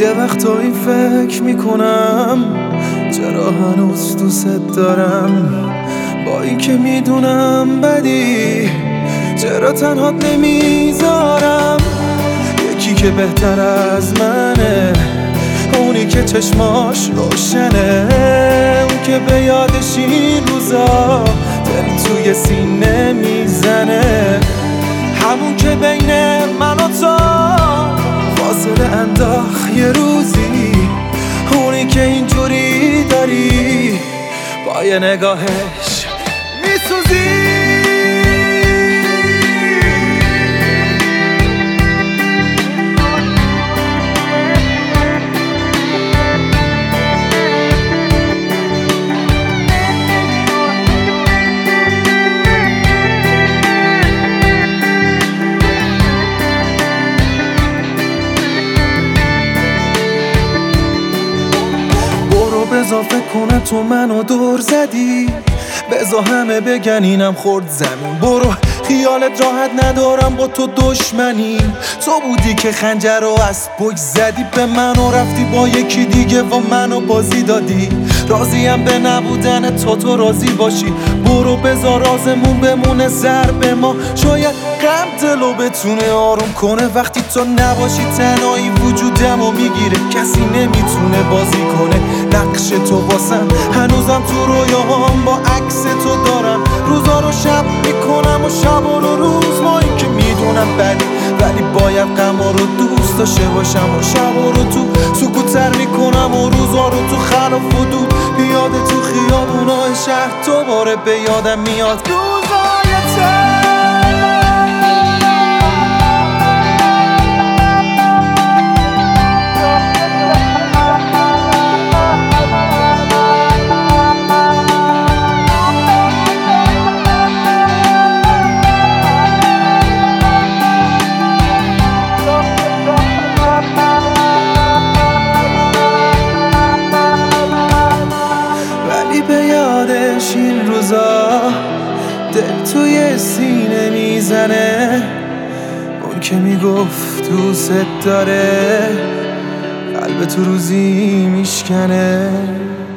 یه وقتایی فکر میکنم چرا هنوز دوست دارم، با اینکه میدونم بدی چرا تنهات نمیذارم. یکی که بهتر از منه، اونی که چشماش روشنه، اون که به یادش این روزا دل توی سینه میزنه، همون که بین من و تو فاصله انداخت یه روزی، اونی که اینجوری داری با یه نگاهش میسوزی. بذار فکر کنه تو منو دور زدی، بذار همه بگن اینم خورد زمین. برو خیالت راحت ندارم با تو دشمنی، تو بودی که خنجر رو از پشت زدی به من و رفتی با یکی دیگه و منو بازی دادی. راضیم به نبودن تو راضی باشی، برو بذار رازمون بمونه سر به ما. شاید غم دلو بتونه آروم کنه، وقتی تو نباشی تنهایی وجودمو میگیره، کسی نمیتونه بازی کنه نقش تو واسم. هنوزم تو رویاهام با عکس تو دارم، روزا رو شب میکنم و شبا رو روز. ما این که میدونم بدی ولی باید غما رو دوست داشته باشم و شبا رو تو سکوتر میکنم و روزا رو تو خلاف و دود. بیاد تو خیابونای شهر دوباره به یادم میاد روزای این روزا دل توی سینه میزنه، اون که میگفت دوست داره قلب تو روزی میشکنه.